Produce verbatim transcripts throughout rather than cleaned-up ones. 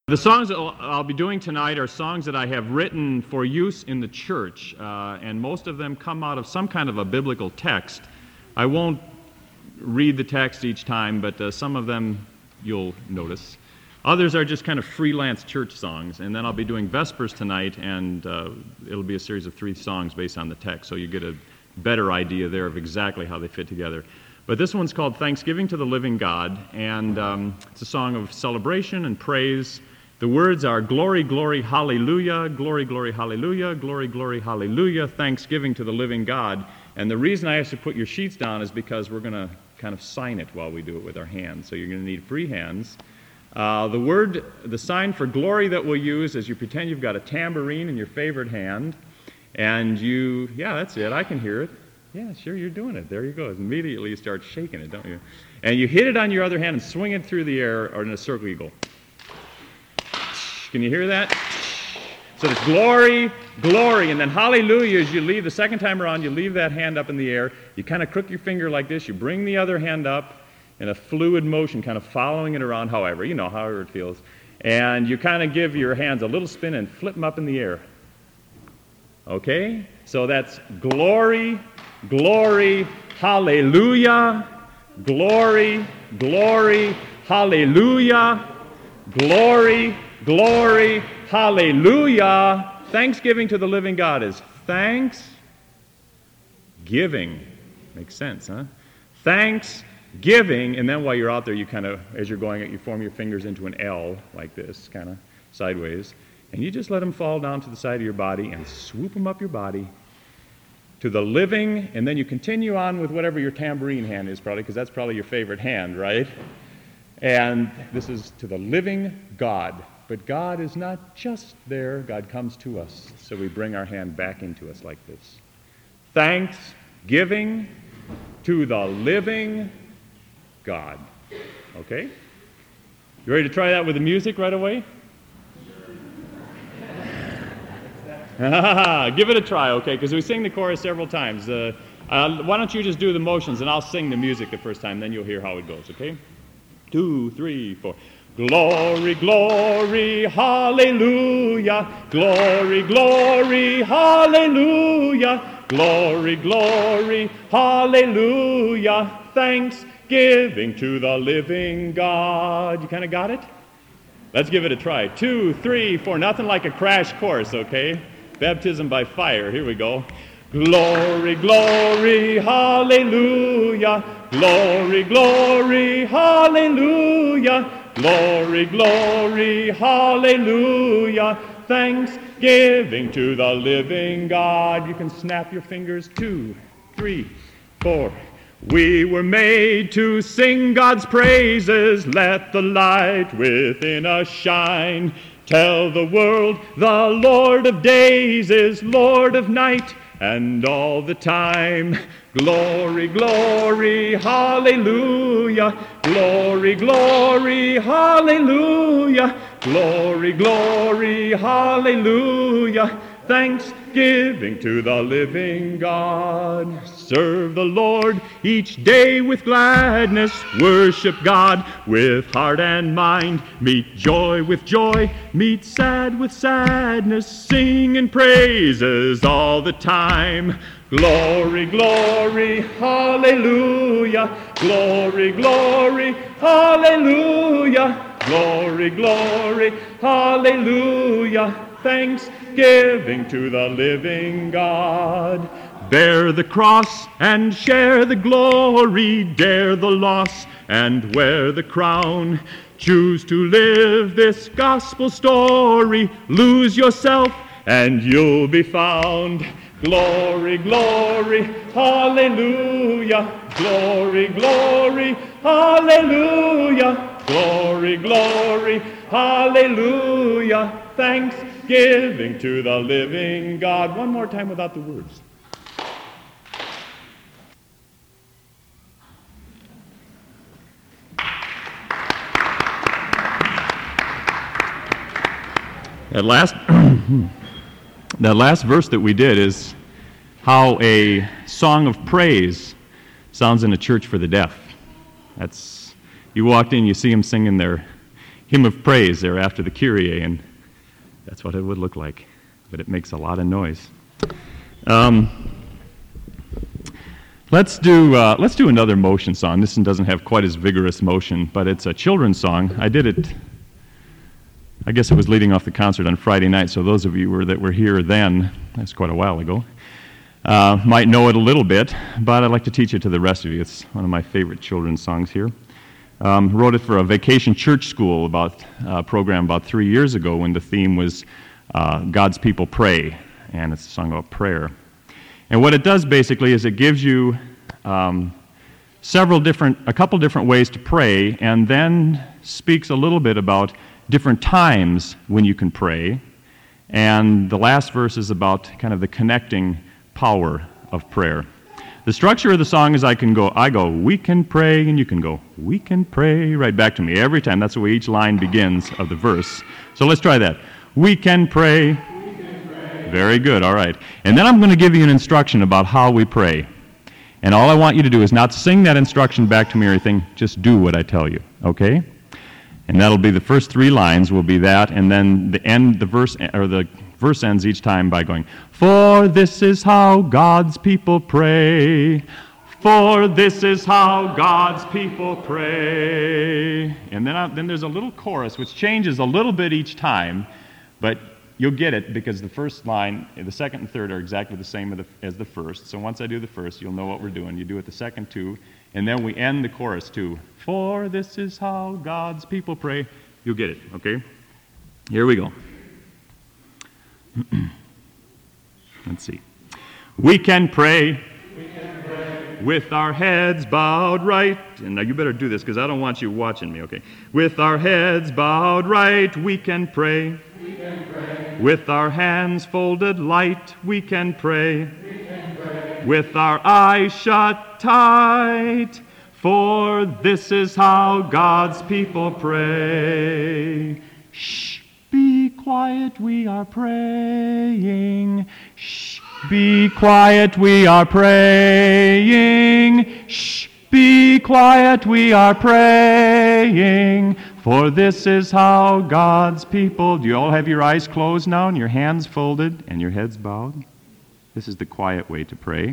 The songs that I'll be doing tonight are songs that I have written for use in the church, uh, and most of them come out of some kind of a biblical text. I won't read the text each time, but uh, some of them you'll notice. Others are just kind of freelance church songs, and then I'll be doing Vespers tonight, and uh, it'll be a series of three songs based on the text, so you get a better idea there of exactly how they fit together. But this one's called Thanksgiving to the Living God, and um, it's a song of celebration and praise. The words are glory, glory, hallelujah, glory, glory, hallelujah, glory, glory, hallelujah, thanksgiving to the living God. And the reason I asked you to put your sheets down is because we're going to kind of sign it while we do it with our hands. So you're going to need free hands. Uh, the word, the sign for glory that we'll use is you pretend you've got a tambourine in your favorite hand, and you, yeah, that's it, I can hear it. Yeah, sure, you're doing it. There you go. Immediately you start shaking it, don't you? And you hit it on your other hand and swing it through the air, or in a circle you go. Can you hear that? So it's glory, glory, and then hallelujah as you leave. The second time around, you leave that hand up in the air. You kind of crook your finger like this. You bring the other hand up in a fluid motion, kind of following it around, however, you know, however it feels. And you kind of give your hands a little spin and flip them up in the air. Okay? So that's glory, glory, hallelujah, glory, glory, hallelujah, glory, glory, hallelujah. Thanksgiving to the living God is thanks giving. Makes sense, huh? Thanks giving, and then while you're out there, you kind of, as you're going, you form your fingers into an L like this, kind of sideways, and you just let them fall down to the side of your body and swoop them up your body to the living, and then you continue on with whatever your tambourine hand is, probably, because that's probably your favorite hand, right? And this is to the living God. But God is not just there. God comes to us. So we bring our hand back into us like this. Thanksgiving to the living God. Okay? You ready to try that with the music right away? Give it a try, okay? Because we sing the chorus several times. Uh, uh, why don't you just do the motions, and I'll sing the music the first time, then you'll hear how it goes, okay? Two, three, four. Glory, glory, hallelujah. Glory, glory, hallelujah. Glory, glory, hallelujah. Thanksgiving to the living God. You kind of got it? Let's give it a try. Two, three, four. Nothing like a crash course, okay? Baptism by fire. Here we go. Glory, glory, hallelujah. Glory, glory, hallelujah. Glory, glory, hallelujah. Thanksgiving to the living God. You can snap your fingers. Two, three, four. We were made to sing God's praises. Let the light within us shine. Tell the world the Lord of days is Lord of night. And all the time, glory, glory, hallelujah, glory, glory, hallelujah, glory, glory, hallelujah, thanksgiving to the living God. Serve the Lord each day with gladness, worship God with heart and mind, meet joy with joy, meet sad with sadness, sing and praises all the time. Glory, glory, hallelujah, glory, glory, hallelujah, glory, glory, hallelujah, thanksgiving to the living God. Bear the cross and share the glory, dare the loss and wear the crown. Choose to live this gospel story, lose yourself and you'll be found. Glory, glory, hallelujah, glory, glory, hallelujah, glory, glory, hallelujah, thanksgiving to the living God. One more time without the words. That last, that last verse that we did is how a song of praise sounds in a church for the deaf. That's, you walked in, you see them singing their hymn of praise there after the Kyrie, and that's what it would look like. But it makes a lot of noise. Um, let's do uh, let's do another motion song. This one doesn't have quite as vigorous motion, but it's a children's song. I did it. I guess it was leading off the concert on Friday night. So those of you were, that were here then, that's quite a while ago, uh, might know it a little bit. But I'd like to teach it to the rest of you. It's one of my favorite children's songs here. Um, wrote it for a vacation church school about uh, program about three years ago when the theme was uh, God's People Pray, and it's a song about prayer. And what it does basically is it gives you um, several different, a couple different ways to pray, and then speaks a little bit about different times when you can pray. And the last verse is about kind of the connecting power of prayer. The structure of the song is I can go, I go, we can pray, and you can go, we can pray, right back to me every time. That's the way each line begins of the verse. So let's try that. We can pray. We can pray. Very good, all right. And then I'm going to give you an instruction about how we pray. And all I want you to do is not sing that instruction back to me or anything, just do what I tell you, okay? And that'll be the first three lines will be that, and then the end, the verse, or the verse ends each time by going, for this is how God's people pray. For this is how God's people pray. And then, I, then there's a little chorus which changes a little bit each time, but you'll get it because the first line, the second and third are exactly the same as the, as the first. So once I do the first, you'll know what we're doing. You do it the second two, and then we end the chorus too. For this is how God's people pray. You'll get it, okay? Here we go. Let's see. We can pray. We can pray. With our heads bowed right. And now you better do this because I don't want you watching me, okay? With our heads bowed right, we can pray. We can pray. With our hands folded light, we can pray. We can pray. With our eyes shut tight, for this is how God's people pray. Shh, be quiet, we are praying. Shh, be quiet, we are praying. Shh, be quiet, we are praying. For this is how God's people... Do you all have your eyes closed now and your hands folded and your heads bowed? This is the quiet way to pray.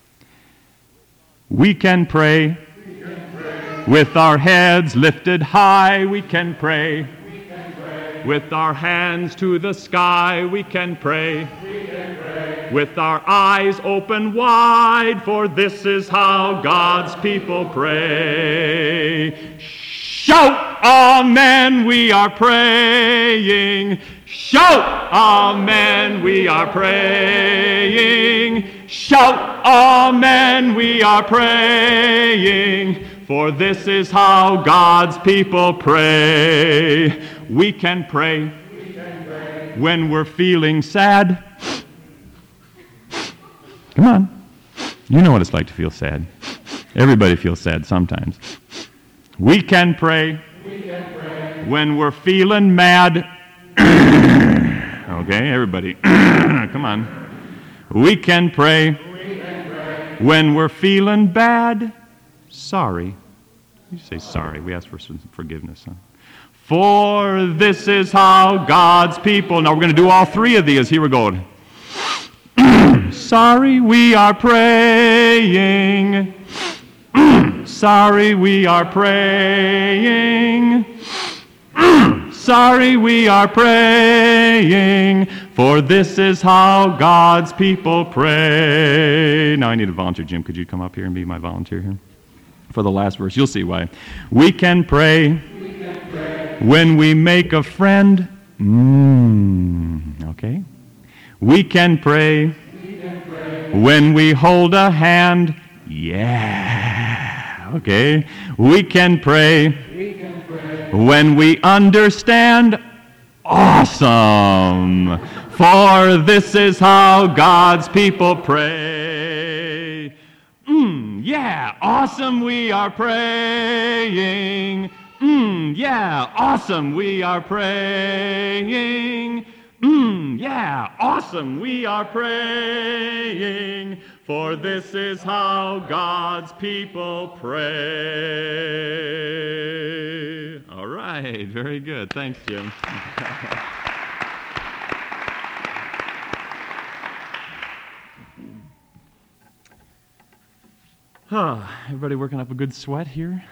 We can pray. We can pray. With our heads lifted high, we can pray. We can pray. With our hands to the sky, we can pray. We can pray. With our eyes open wide, for this is how God's people pray. Shout, amen, we are praying. Shout, amen, we are praying. Shout, amen, we are praying. For this is how God's people pray. We can pray, we can pray. When we're feeling sad. Come on. You know what it's like to feel sad. Everybody feels sad sometimes. We can pray, we can pray. When we're feeling mad. Okay, everybody. Come on. We can pray, we can pray. When we're feeling bad. Sorry. You say sorry. We ask for some forgiveness. Huh? For this is how God's people... Now we're going to do all three of these. Here we go. Sorry, we are praying. Sorry, we are praying. Sorry, we are praying. For this is how God's people pray. Now I need a volunteer. Jim, could you come up here and be my volunteer here? For the last verse, you'll see why. We can pray, we can pray. When we make a friend. Mm, okay. We can pray, we can pray. When we hold a hand. Yeah. Okay. We can pray, we can pray. When we understand. Awesome. For this is how God's people pray. Mm, yeah, awesome, we are praying. Mm, yeah, awesome, we are praying. Mm, yeah, awesome, we are praying. for this is how God's people pray. All right, very good. Thanks, Jim. Oh, everybody working up a good sweat here?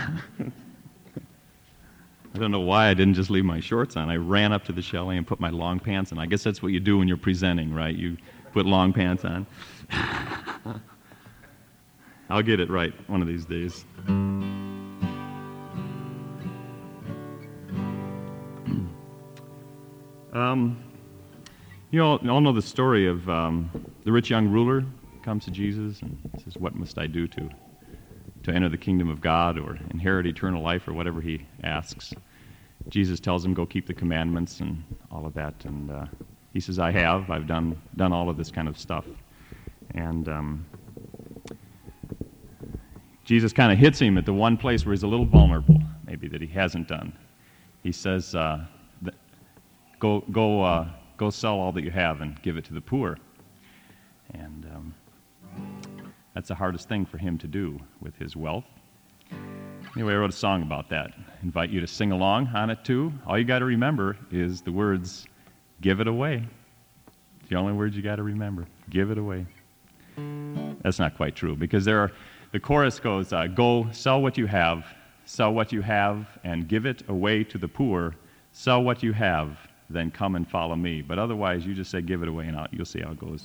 I don't know why I didn't just leave my shorts on. I ran up to the chalet and put my long pants on. I guess that's what you do when you're presenting, right? You put long pants on. I'll get it right one of these days. um, you all, you all know the story of um, the rich young ruler comes to Jesus and says, "What must I do to to enter the kingdom of God or inherit eternal life," or whatever he asks. Jesus tells him, "Go keep the commandments," and all of that. And uh, he says, "I have. I've done done all of this kind of stuff." And um, Jesus kind of hits him at the one place where he's a little vulnerable, maybe, that he hasn't done. He says, uh, th- "Go, go, uh, go, sell all that you have and give it to the poor." And um, that's the hardest thing for him to do with his wealth. Anyway, I wrote a song about that. I invite you to sing along on it too. All you got to remember is the words, "Give it away." It's the only words you got to remember. Give it away. That's not quite true, because there are, the chorus goes, uh, "Go, sell what you have, sell what you have, and give it away to the poor. Sell what you have, then come and follow me." But otherwise, you just say, "Give it away," and I'll, you'll see how it goes.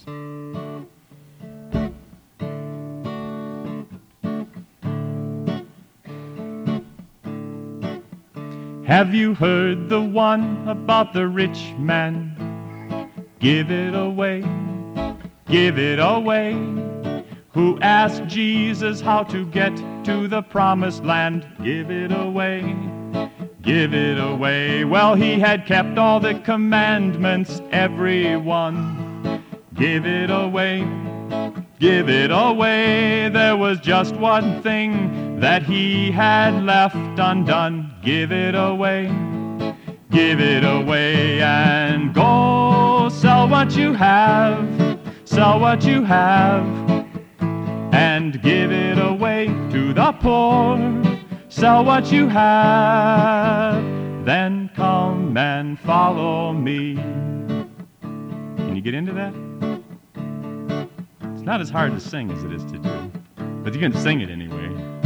Have you heard the one about the rich man? Give it away, give it away. Who asked Jesus how to get to the promised land? Give it away, give it away. Well, he had kept all the commandments, every one. Give it away, give it away. There was just one thing that he had left undone. Give it away, give it away, and go sell what you have, sell what you have, and give it away to the poor. Sell what you have, then come and follow me. Can you get into that? It's not as hard to sing as it is to do, but you can sing it anyway.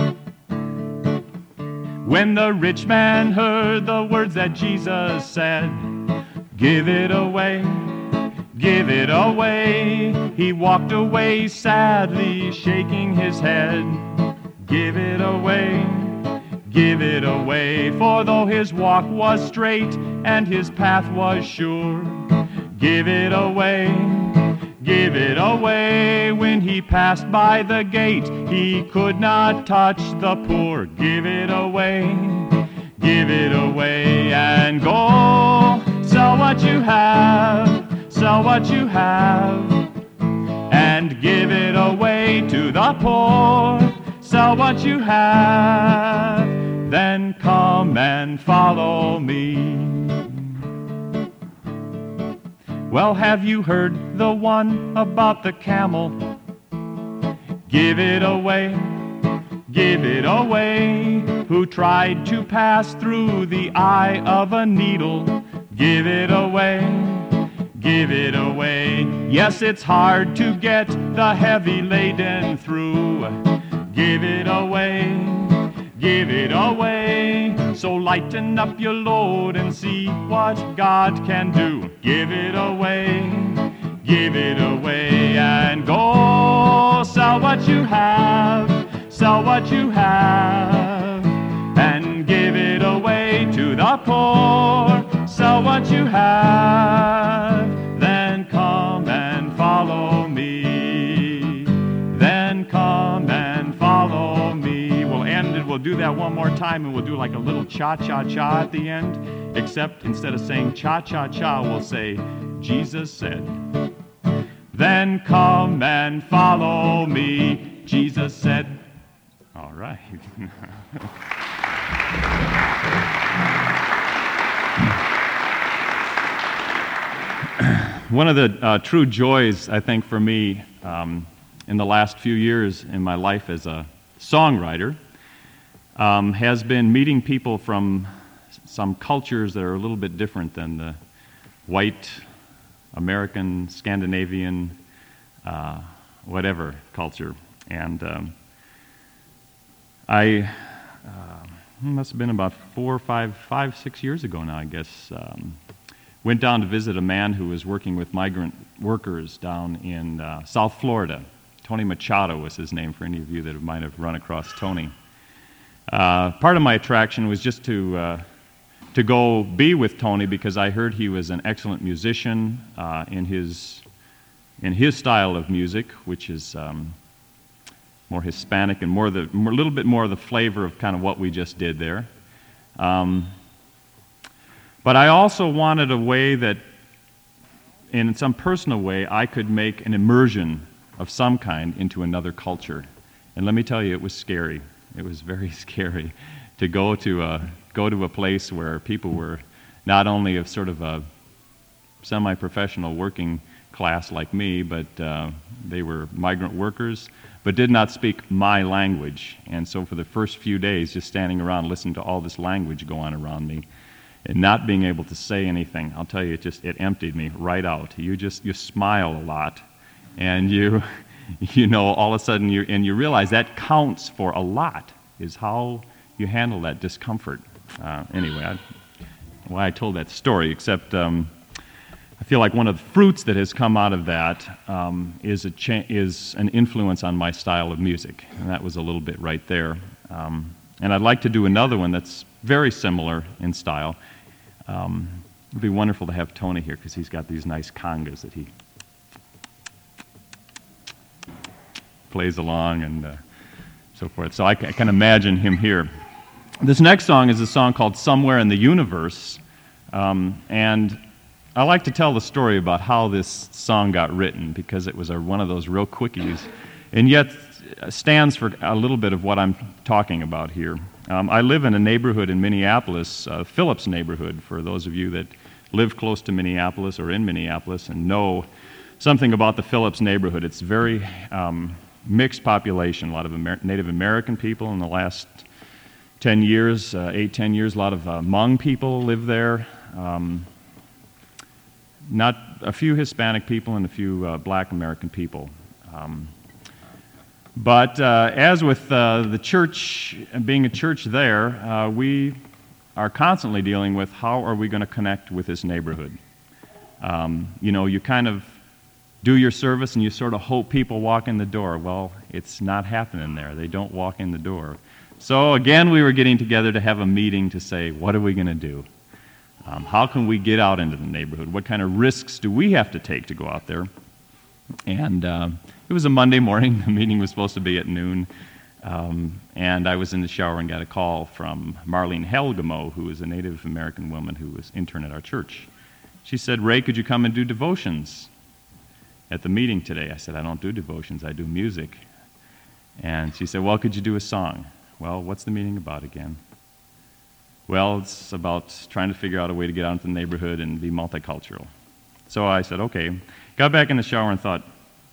When the rich man heard the words that Jesus said, "Give it away, give it away," he walked away sadly, shaking his head. Give it away, give it away, for though his walk was straight and his path was sure, give it away, give it away. When he passed by the gate, he could not touch the poor. Give it away, give it away, and go sell what you have, sell what you have, and give it away to the poor. Sell what you have, then come and follow me. Well, have you heard the one about the camel? Give it away, give it away. Who tried to pass through the eye of a needle? Give it away, give it away. Yes, it's hard to get the heavy laden through. Give it away, give it away. So lighten up your load and see what God can do. Give it away, give it away, and go sell what you have, sell what you have, and give it away to the poor. Sell what you have, then come and follow me. Then come and follow me. We'll end it. We'll do that one more time, and we'll do like a little cha-cha-cha at the end, except instead of saying cha-cha-cha, we'll say, Jesus said. Then come and follow me, Jesus said. All right. One of the uh, true joys, I think, for me, um, in the last few years in my life as a songwriter um, has been meeting people from some cultures that are a little bit different than the white, American, Scandinavian, uh, whatever culture. And um, I, uh, must have been about four, five, five, six years ago now, I guess, um, went down to visit a man who was working with migrant workers down in uh, South Florida. Tony Machado was his name, for any of you that might have run across Tony. Uh, part of my attraction was just to uh, to go be with Tony because I heard he was an excellent musician uh, in his in his style of music, which is um, more Hispanic and more the more, a little bit more of the flavor of kind of what we just did there. Um, but I also wanted a way that, in some personal way, I could make an immersion of some kind into another culture. And let me tell you, it was scary. It was very scary to go to a go to a place where people were not only of sort of a semi-professional working class like me, but uh, they were migrant workers, but did not speak my language. And so for the first few days, just standing around listening to all this language go on around me and not being able to say anything, I'll tell you, it just, it emptied me right out. You just, you smile a lot, and you, you know, all of a sudden, you and you realize that counts for a lot, is how you handle that discomfort. Uh, anyway, I, why I told that story, except um, I feel like one of the fruits that has come out of that um, is a cha- is an influence on my style of music, and that was a little bit right there. Um, and I'd like to do another one that's very similar in style. Um, it'd be wonderful to have Tony here because he's got these nice congas that he plays along and uh, so forth. So I, c- I can imagine him here. This next song is a song called Somewhere in the Universe, um, and I like to tell the story about how this song got written because it was a, one of those real quickies, and yet stands for a little bit of what I'm talking about here. Um, I live in a neighborhood in Minneapolis, uh, Phillips neighborhood, for those of you that live close to Minneapolis or in Minneapolis and know something about the Phillips neighborhood. It's very um, mixed population, a lot of Amer- Native American people in the last ten years, uh, eight, ten years, a lot of uh, Hmong people live there. Um, not a few Hispanic people and a few uh, black American people. Um, but uh, as with uh, the church, being a church there, uh, we are constantly dealing with how are we going to connect with this neighborhood. Um, you know, you kind of do your service and you sort of hope people walk in the door. Well, it's not happening there. They don't walk in the door. So again, we were getting together to have a meeting to say, what are we going to do? Um, how can we get out into the neighborhood? What kind of risks do we have to take to go out there? And uh, it was a Monday morning. The meeting was supposed to be at noon. Um, and I was in the shower and got a call from Marlene Helgamo, who is a Native American woman who was intern at our church. She said, Ray, could you come and do devotions at the meeting today? I said, I don't do devotions. I do music. And she said, well, could you do a song? Well, what's the meeting about again? Well, it's about trying to figure out a way to get out into the neighborhood and be multicultural. So I said, okay. Got back in the shower and thought,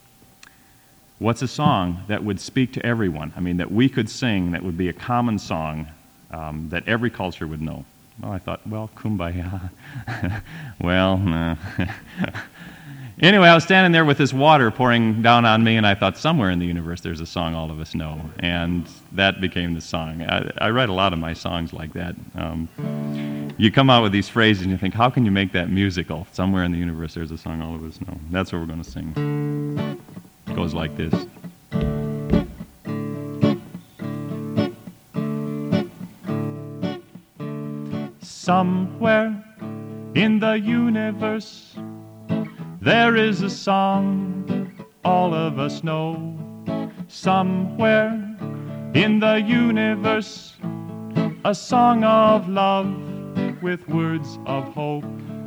what's a song that would speak to everyone? I mean, that we could sing, that would be a common song um, that every culture would know. Well, I thought, well, Kumbaya. well, no. Anyway, I was standing there with this water pouring down on me, and I thought, somewhere in the universe there's a song all of us know. And that became the song. I, I write a lot of my songs like that. Um, you come out with these phrases, and you think, how can you make that musical? Somewhere in the universe there's a song all of us know. That's what we're going to sing. It goes like this. Somewhere in the universe there is a song all of us know. Somewhere in the universe, a song of love with words of hope.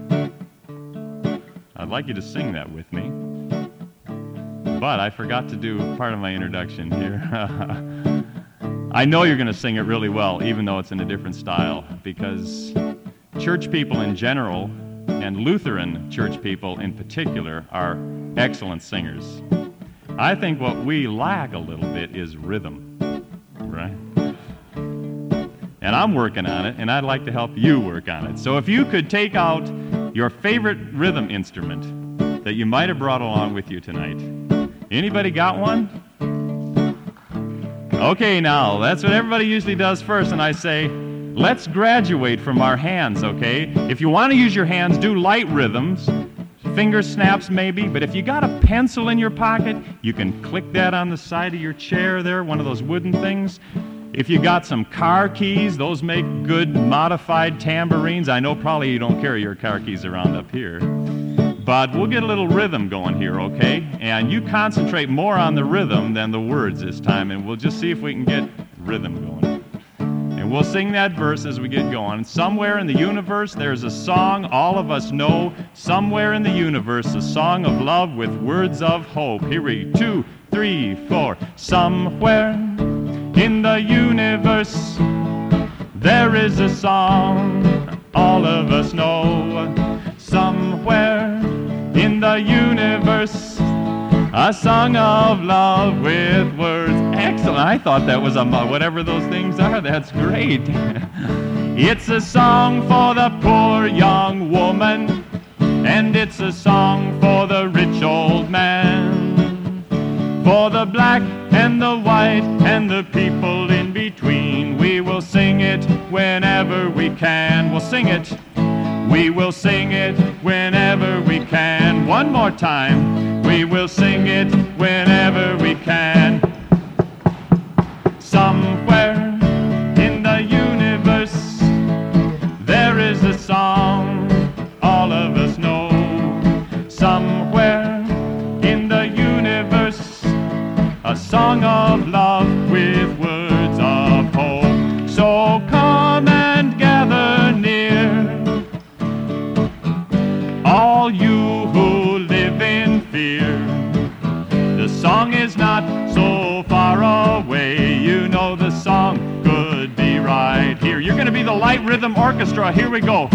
I'd like you to sing that with me, but I forgot to do part of my introduction here. I know you're going to sing it really well, even though it's in a different style, because church people in general and Lutheran church people in particular are excellent singers. I think what we lack a little bit is rhythm, right? And I'm working on it, and I'd like to help you work on it. So if you could take out your favorite rhythm instrument that you might have brought along with you tonight. Anybody got one? Okay, now, that's what everybody usually does first, and I say, let's graduate from our hands, okay? If you want to use your hands, do light rhythms, finger snaps maybe, but if you got a pencil in your pocket, you can click that on the side of your chair there, one of those wooden things. If you got some car keys, those make good modified tambourines. I know probably you don't carry your car keys around up here, but we'll get a little rhythm going here, okay? And you concentrate more on the rhythm than the words this time, and we'll just see if we can get rhythm going. And we'll sing that verse as we get going. Somewhere in the universe, there's a song all of us know. Somewhere in the universe, a song of love with words of hope. Here we two, three, four. Somewhere in the universe, there is a song all of us know. Somewhere in the universe, a song of love with words. Excellent. I thought that was a whatever those things are. That's great. It's a song for the poor young woman, and it's a song for the rich old man, for the black and the white and the people in between. We will sing it whenever we can. We'll sing it. We will sing it whenever we can. One more time. We will sing it whenever we can. Somewhere in the universe, there is a song all of us know. Somewhere in the universe, a song of love with words of hope. So come and gather near, all you who live in fear. The song is not so far away. You know the song could be right here. You're going to be the light rhythm orchestra. Here we go.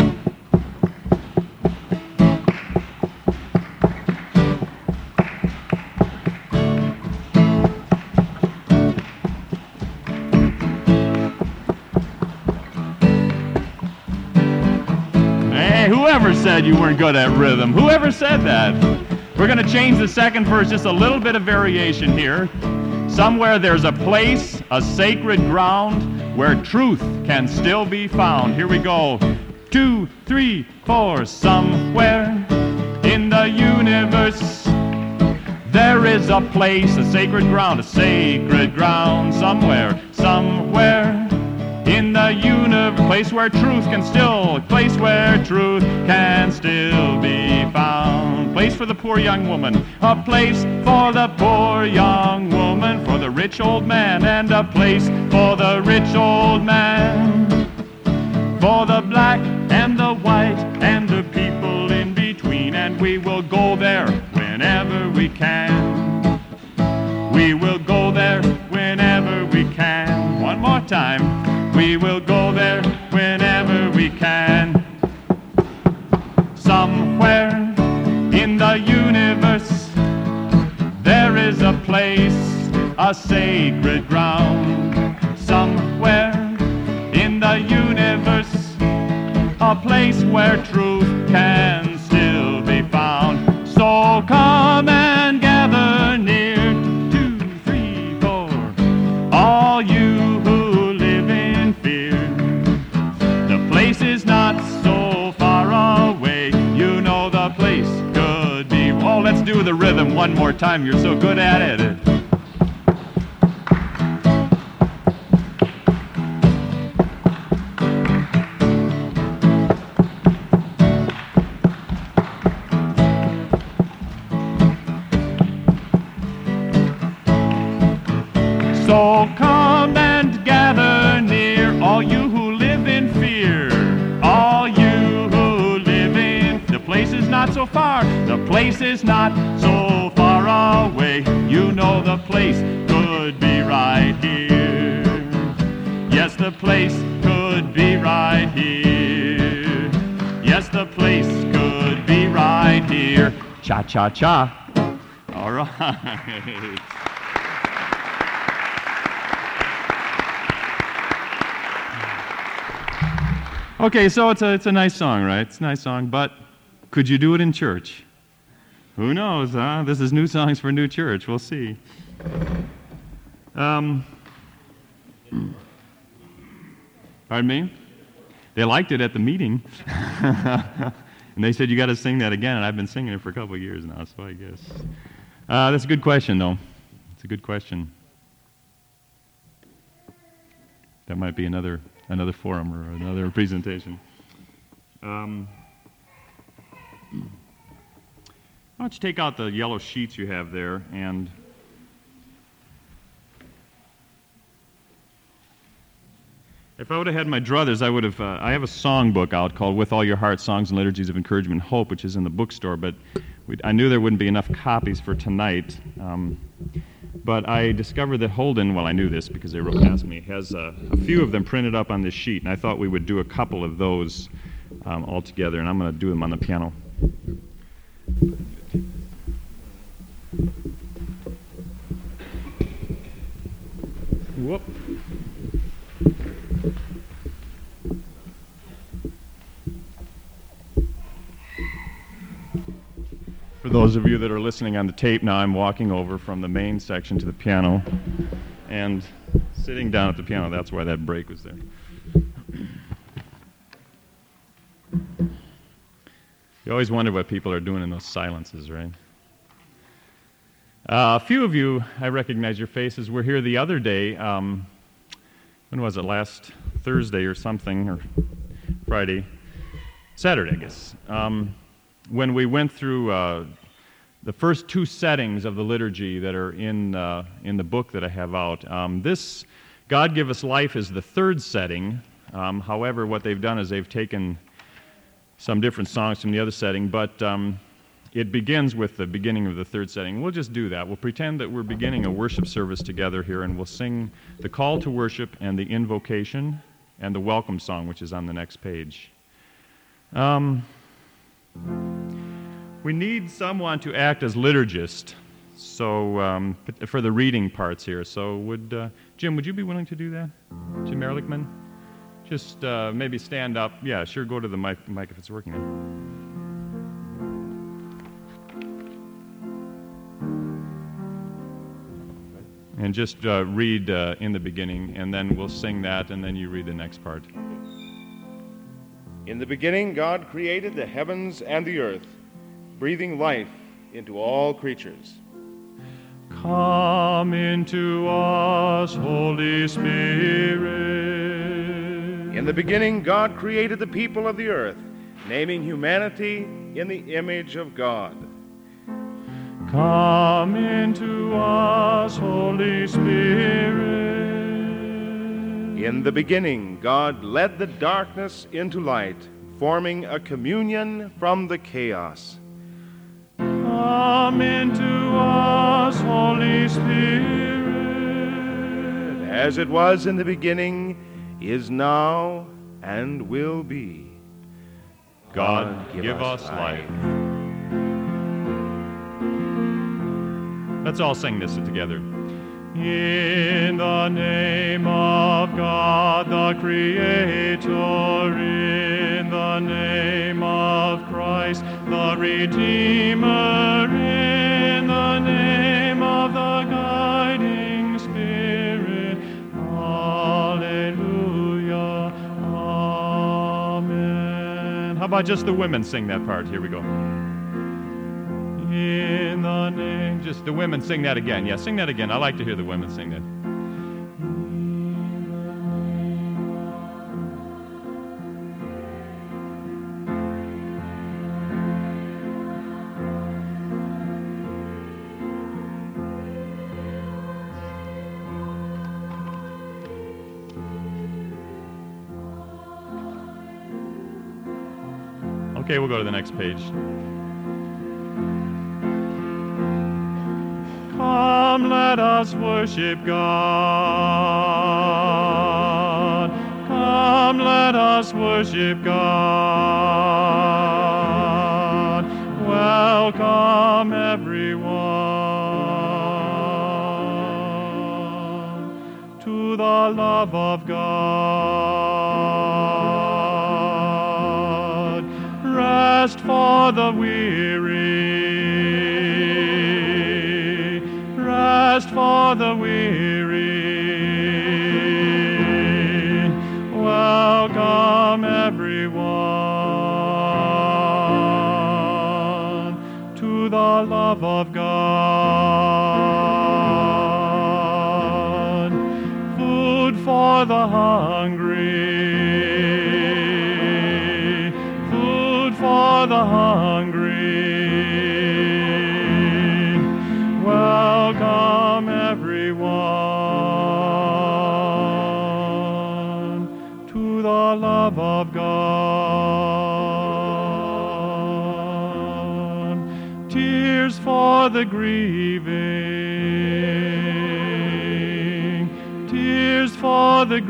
Whoever said you weren't good at rhythm? Whoever said that? We're going to change the second verse, just a little bit of variation here. Somewhere there's a place, a sacred ground, where truth can still be found. Here we go. Two, three, four. Somewhere in the universe, there is a place, a sacred ground, a sacred ground. Somewhere, somewhere in the universe, place where truth can still, place where truth can still be found. Place for the poor young woman, a place for the poor young woman, for the rich old man, and a place for the rich old man, for the black and the white and the people in between. And we will go there whenever we can. We will go there whenever we can. One more time. We will go there whenever we can. Somewhere in the universe, there is a place, a sacred ground. Somewhere in the universe, a place where truth can still be found. So come and gather near. Two, three, four. All you who live in fear. The place is not so far away. You know the place could be. Oh, let's do the rhythm one more time. You're so good at it. So come and gather near, all you who live in fear, all you who live in. The place is not so far, the place is not so far away. You know the place could be right here. Yes, the place could be right here. Yes, the place could be right here. Cha-cha-cha. All right. Okay, so it's a it's a nice song, right? It's a nice song, but could you do it in church? Who knows, huh? This is New Songs for New Church. We'll see. Um, pardon me? They liked it at the meeting. And they said, you got to sing that again, and I've been singing it for a couple of years now, so I guess. Uh, that's a good question, though. It's a good question. That might be another another forum or another presentation. Um, why don't you take out the yellow sheets you have there, and if I would have had my druthers, I would have, uh, I have a song book out called With All Your Heart, Songs and Liturgies of Encouragement and Hope, which is in the bookstore, but we, I knew there wouldn't be enough copies for tonight. Um, but I discovered that Holden, well, I knew this because they wrote past me, has uh, a few of them printed up on this sheet, and I thought we would do a couple of those um, all together, and I'm going to do them on the piano. Whoop. For those of you that are listening on the tape now, I'm walking over from the main section to the piano and sitting down at the piano. That's why that break was there. You always wonder what people are doing in those silences, right? Uh, a few of you, I recognize your faces, were here the other day. Um, when was it? Last Thursday or something, or Friday? Saturday, I guess. Um, when we went through uh, the first two settings of the liturgy that are in uh, in the book that I have out. Um, this, God Give Us Life, is the third setting. Um, however, what they've done is they've taken some different songs from the other setting, but um, it begins with the beginning of the third setting. We'll just do that. We'll pretend that we're beginning a worship service together here, and we'll sing the call to worship and the invocation and the welcome song, which is on the next page. Um... We need someone to act as liturgist, so um, for the reading parts here. So, would uh, Jim, would you be willing to do that? Jim Ehrlichman, just uh, maybe stand up. Yeah, sure. Go to the mic, mic if it's working. And just uh, read uh, in the beginning, and then we'll sing that, and then you read the next part. In the beginning, God created the heavens and the earth, breathing life into all creatures. Come into us, Holy Spirit. In the beginning, God created the people of the earth, naming humanity in the image of God. Come into us, Holy Spirit. In the beginning, God led the darkness into light, forming a communion from the chaos. Come into us, Holy Spirit. As it was in the beginning, is now, and will be. God, God give, give us, us life. life. Let's all sing this together. In the name of God the Creator, in the name of Christ the Redeemer, in the name of the guiding Spirit, Alleluia, Amen. How about just the women sing that part? Here we go. In the name, just the women sing that again. Yeah, sing that again. I like to hear the women sing that. Okay, we'll go to the next page. Come, let us worship God. Come, let us worship God. Welcome, everyone. love of God. Rest for the weary, rest for the weary. Welcome everyone to the love of God. Food for the hungry, food for the hungry. Welcome everyone to the love of God. Tears for the grieving, tears for the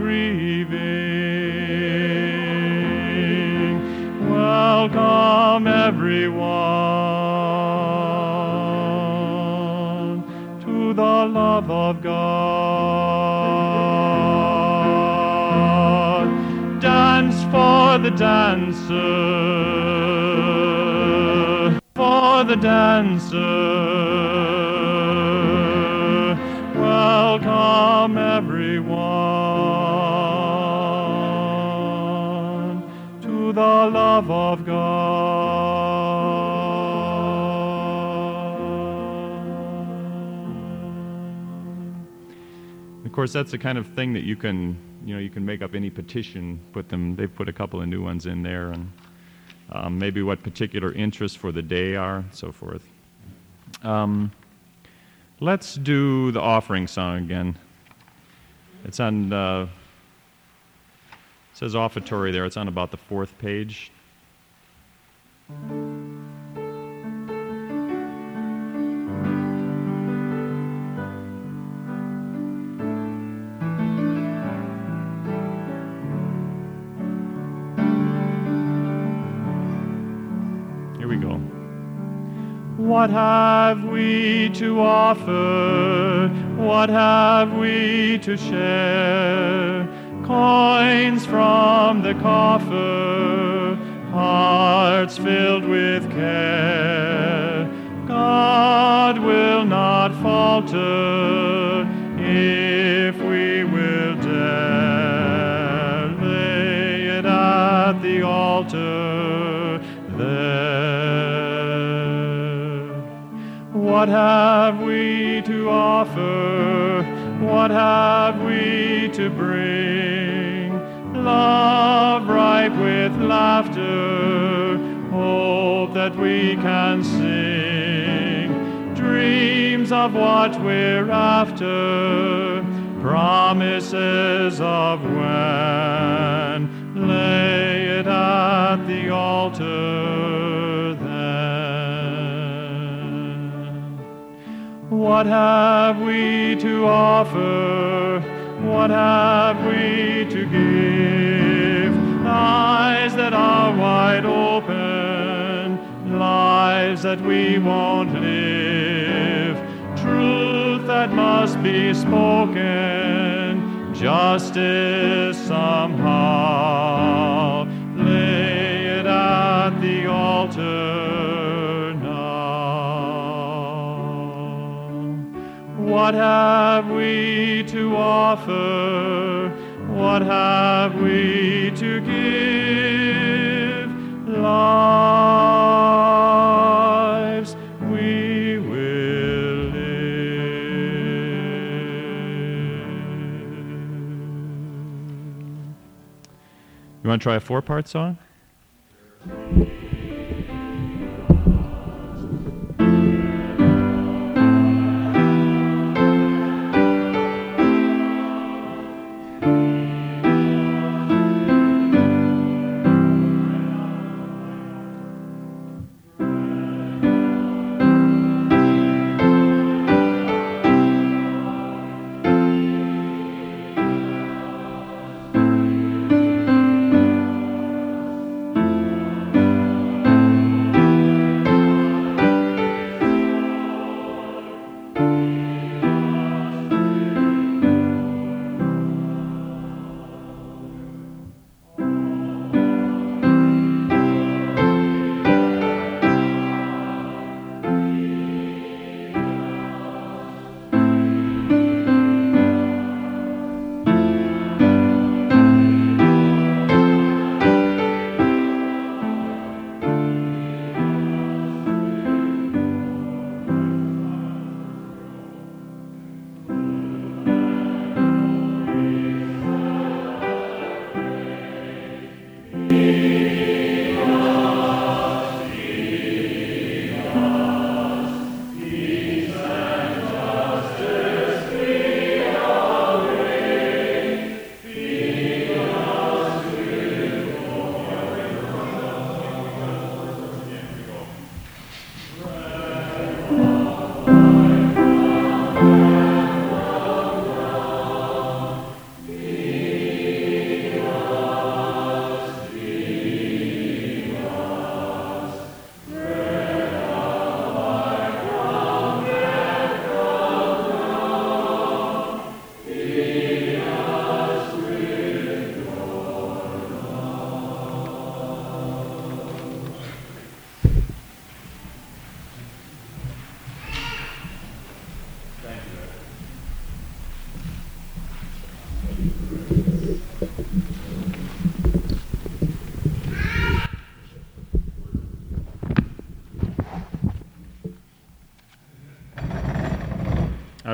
grieving. Welcome everyone to the love of God. Dance for the dancer, for the dancer. Welcome everyone to the love of God. Of course, that's the kind of thing that you can, you know, you can make up any petition, put them, they've put a couple of new ones in there, and um, maybe what particular interests for the day are, and so forth. Um, let's do the offering song again. It's on, uh, it says offertory there, it's on about the fourth page. Here we go. What have we to offer? What have we to share? Coins from the coffer, hearts filled with care. God will not falter if we will dare lay it at the altar there. What have we to offer? What have we to bring? Love ripe with laughter, hope that we can sing, dreams of what we're after, promises of when. Lay it at the altar then. What have we to offer? What have we to give? Eyes that are wide open, lives that we won't live, truth that must be spoken, justice somehow. Lay it at the altar now. What have we to offer? What have we to give? Lives we will live. You want to try a four-part song?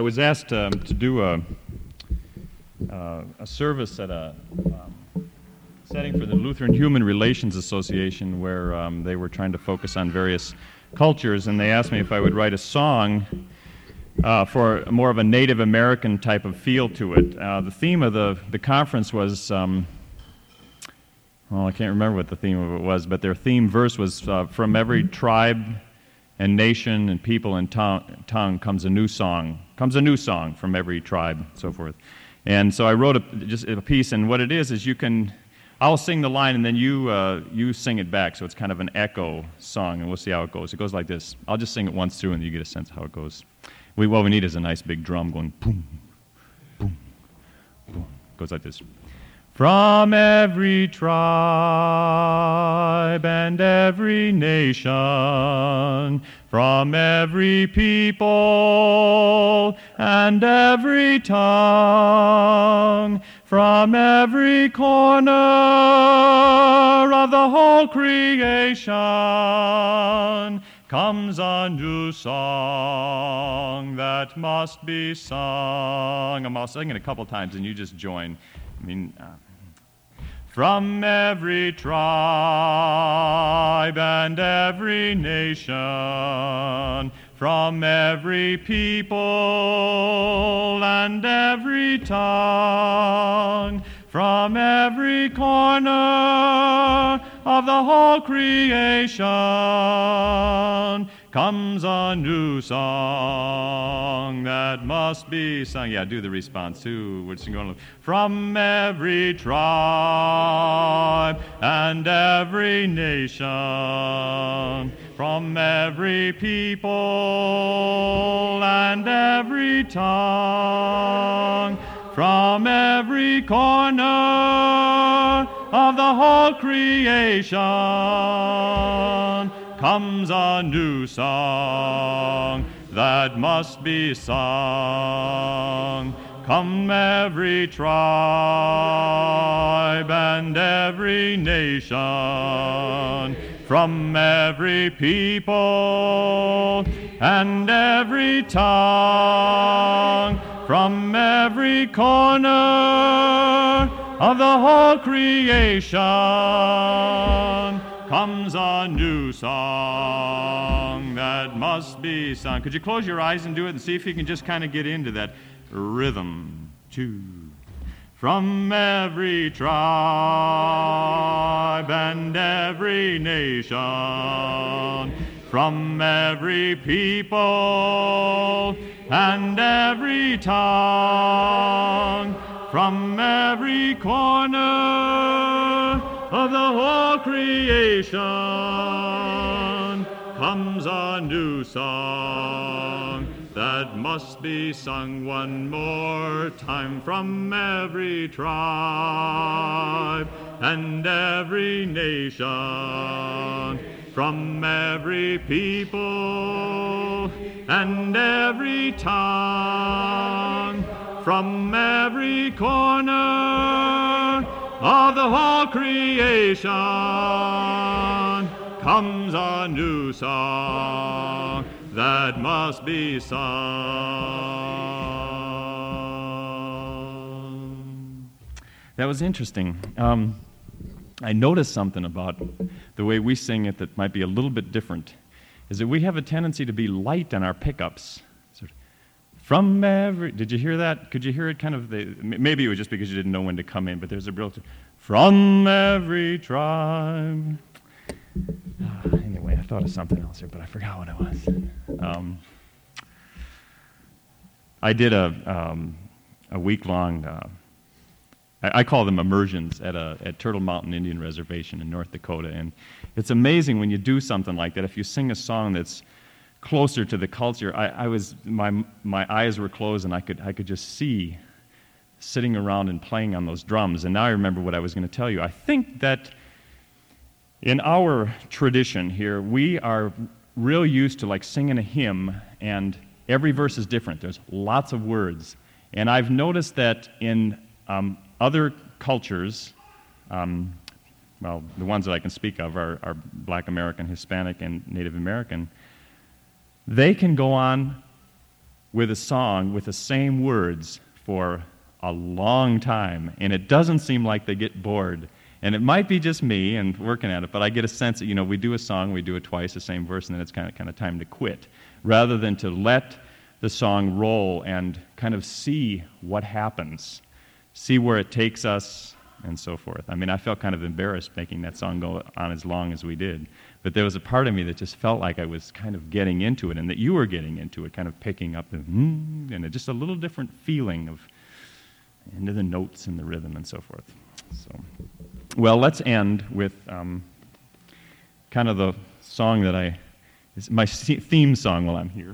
I was asked um, to do a, uh, a service at a um, setting for the Lutheran Human Relations Association where um, they were trying to focus on various cultures, and they asked me if I would write a song uh, for more of a Native American type of feel to it. Uh, the theme of the, the conference was, um, well, I can't remember what the theme of it was, but their theme verse was, uh, from every tribe and nation and people and tongue, tongue comes a new song, comes a new song from every tribe, and so forth. And so I wrote a, just a piece, and what it is is you can, I'll sing the line and then you uh, you sing it back, so it's kind of an echo song, and we'll see how it goes. It goes like this. I'll just sing it once through, and you get a sense of how it goes. We, what we need is a nice big drum going boom, boom, boom. It goes like this. From every tribe and every nation, from every people and every tongue, from every corner of the whole creation, comes a new song that must be sung. I'm, I'll sing it a couple times, and you just join. I mean, uh, from every tribe and every nation, from every people and every tongue, from every corner of the whole creation, comes a new song that must be sung. Yeah, do the response too. We're just going to, from every tribe and every nation, from every people and every tongue, from every corner of the whole creation, comes a new song that must be sung. Come every tribe and every nation, from every people and every tongue, from every corner of the whole creation, comes a new song that must be sung. Could you close your eyes and do it and see if you can just kind of get into that rhythm? Two. From every tribe and every nation, from every people and every tongue, from every corner of the whole creation, comes a new song that must be sung one more time. From every tribe and every nation, from every people and every tongue, from every corner of the whole creation, comes a new song that must be sung. That was interesting. Um, I noticed something about the way we sing it that might be a little bit different, is that we have a tendency to be light on our pickups. Sort of, from every, did you hear that? Could you hear it kind of, the, maybe it was just because you didn't know when to come in, but there's a real, from every tribe. Uh, anyway, I thought of something else here, but I forgot what it was. Um, I did a um, a week-long, uh, I, I call them immersions, at a at Turtle Mountain Indian Reservation in North Dakota, and it's amazing when you do something like that. If you sing a song that's closer to the culture, I, I was my my eyes were closed, and I could I could just see sitting around and playing on those drums. And now I remember what I was going to tell you. I think that in our tradition here, we are real used to like singing a hymn, and every verse is different. There's lots of words. And I've noticed that in um, other cultures, um, well, the ones that I can speak of are, are Black American, Hispanic, and Native American, they can go on with a song with the same words for a long time, and it doesn't seem like they get bored. And it might be just me and working at it, but I get a sense that, you know, we do a song, we do it twice, the same verse, and then it's kind of kind of time to quit, rather than to let the song roll and kind of see what happens, see where it takes us, and so forth. I mean, I felt kind of embarrassed making that song go on as long as we did, but there was a part of me that just felt like I was kind of getting into it, and that you were getting into it, kind of picking up the mm, and just a little different feeling of into the notes and the rhythm and so forth. So, well, let's end with um, kind of the song that I, it's my theme song while I'm here.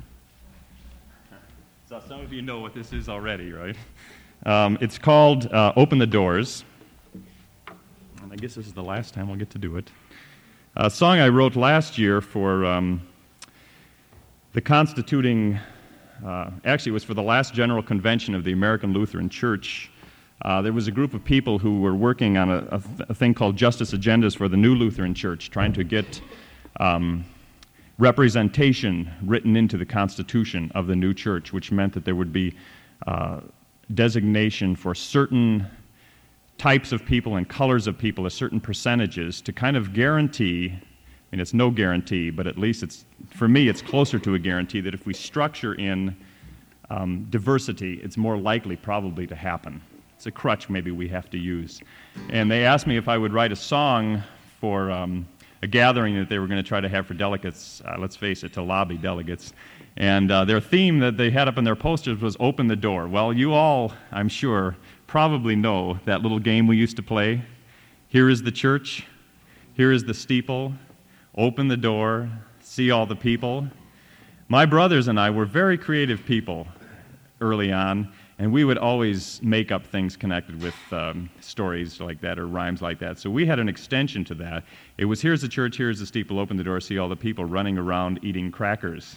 So some of you know what this is already, right? Um, it's called uh, Open the Doors. And I guess this is the last time I'll get to do it. A song I wrote last year for um, the constituting, uh, actually it was for the last General Convention of the American Lutheran Church. Uh, there was a group of people who were working on a, a, th- a thing called Justice Agendas for the new Lutheran Church, trying to get um, representation written into the Constitution of the new church, which meant that there would be uh, designation for certain types of people and colors of people, as certain percentages, to kind of guarantee, I mean, it's no guarantee, but at least it's, for me, it's closer to a guarantee that if we structure in um, diversity, it's more likely probably to happen. It's a crutch maybe we have to use. And they asked me if I would write a song for um, a gathering that they were going to try to have for delegates, uh, let's face it, to lobby delegates. And uh, their theme that they had up in their posters was Open the Door. Well, you all, I'm sure, probably know that little game we used to play. Here is the church, here is the steeple, open the door, see all the people. My brothers and I were very creative people early on, and we would always make up things connected with um, stories like that or rhymes like that. So we had an extension to that. It was, here's the church, here's the steeple, open the door, see all the people running around eating crackers.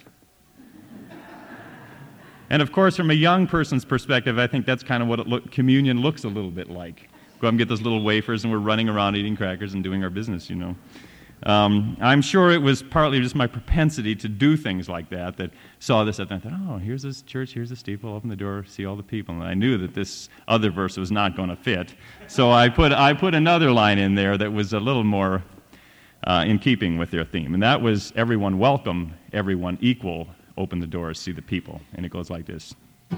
And of course, from a young person's perspective, I think that's kind of what it look, communion looks a little bit like. Go out and get those little wafers, and we're running around eating crackers and doing our business, you know. Um, I'm sure it was partly just my propensity to do things like that that saw this and I thought, oh, here's this church, here's the steeple, open the door, see all the people. And I knew that this other verse was not going to fit. So I put I put another line in there that was a little more uh, in keeping with their theme. And that was everyone welcome, everyone equal, open the doors, see the people. And it goes like this.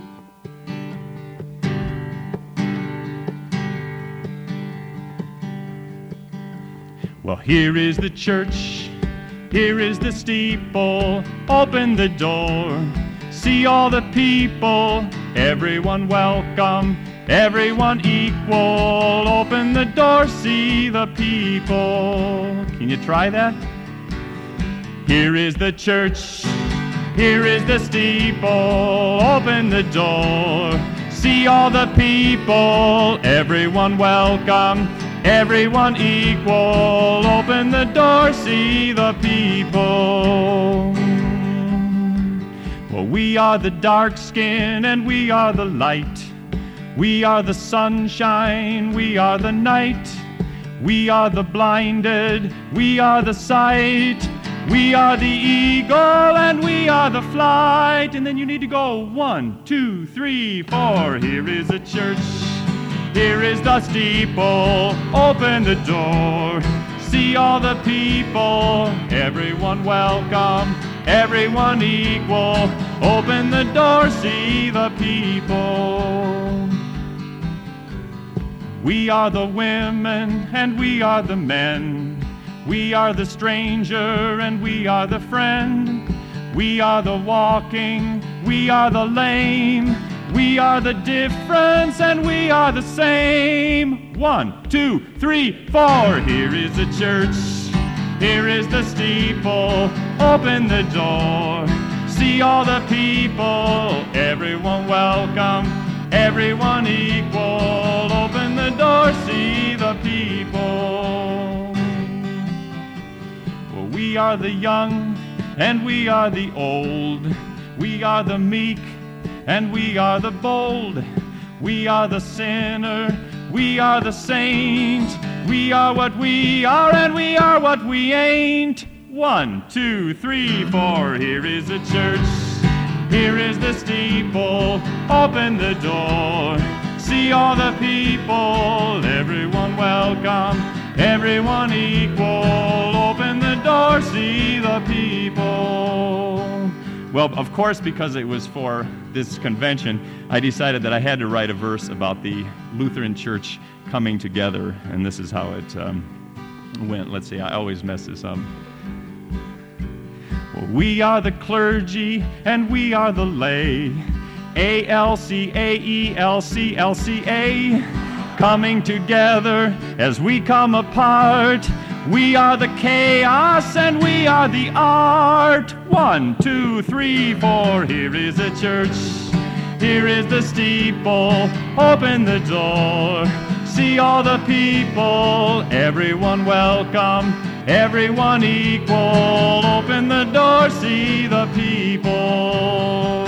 Well, here is the church, here is the steeple, open the door, see all the people, everyone welcome, everyone equal, open the door, see the people. Can you try that? Here is the church, here is the steeple, open the door, see all the people, everyone welcome, everyone equal, open the door, see the people. Well, we are the dark skin and we are the light. We are the sunshine, we are the night. We are the blinded, we are the sight. We are the eagle and we are the flight. And then you need to go one, two, three, four. Here is a church. Here is the steeple, open the door, see all the people, everyone welcome, everyone equal, open the door, see the people. We are the women and we are the men, we are the stranger and we are the friend, we are the walking, we are the lame, we are the difference and we are the same. One, two, three, four. Here is the church. Here is the steeple. Open the door. See all the people. Everyone welcome. Everyone equal. Open the door. See the people. Well, we are the young and we are the old. We are the meek and we are the bold, we are the sinner, we are the saint, we are what we are and we are what we ain't. One, two, three, four, here is a church, Here is the steeple, open the door. See all the people, everyone welcome, everyone equal. Open the door, see the people. Well, of course, because it was for this convention, I decided that I had to write a verse about the Lutheran Church coming together, and this is how it um, went. Let's see, I always mess this up. Well, we are the clergy, and we are the lay, A L C A E L C L C A, coming together as we come apart. We are the chaos and we are the art. One, two, three, four. Here is a church. Here is the steeple. Open the door. See all the people. Everyone welcome. Everyone equal. Open the door. See the people.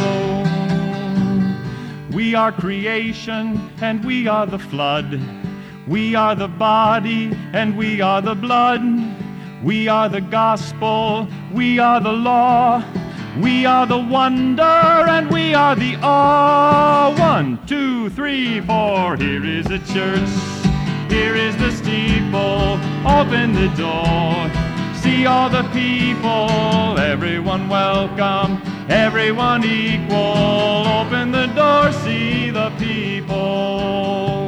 We are creation and we are the flood. We are the body and we are the blood. We are the gospel, we are the law. We are the wonder and we are the awe. One, two, three, four. Here is a church. Here is the steeple. Open the door. See all the people. Everyone welcome. Everyone equal. Open the door. See the people.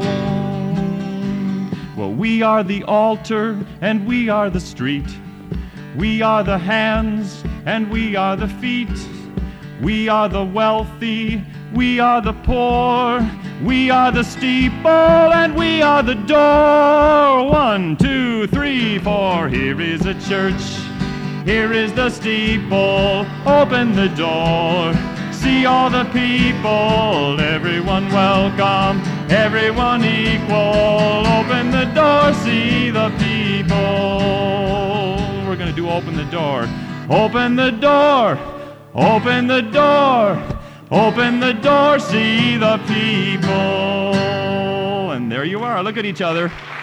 Well, we are the altar and we are the street. We are the hands and we are the feet. We are the wealthy, we are the poor. We are the steeple and we are the door. One, two, three, four. Here is a church. Here is the steeple. Open the door. See all the people. Everyone welcome. Everyone equal. Open the door. See the people. We're going to do open the door. Open the door. Open the door. Open the door. See the people. And there you are. Look at each other.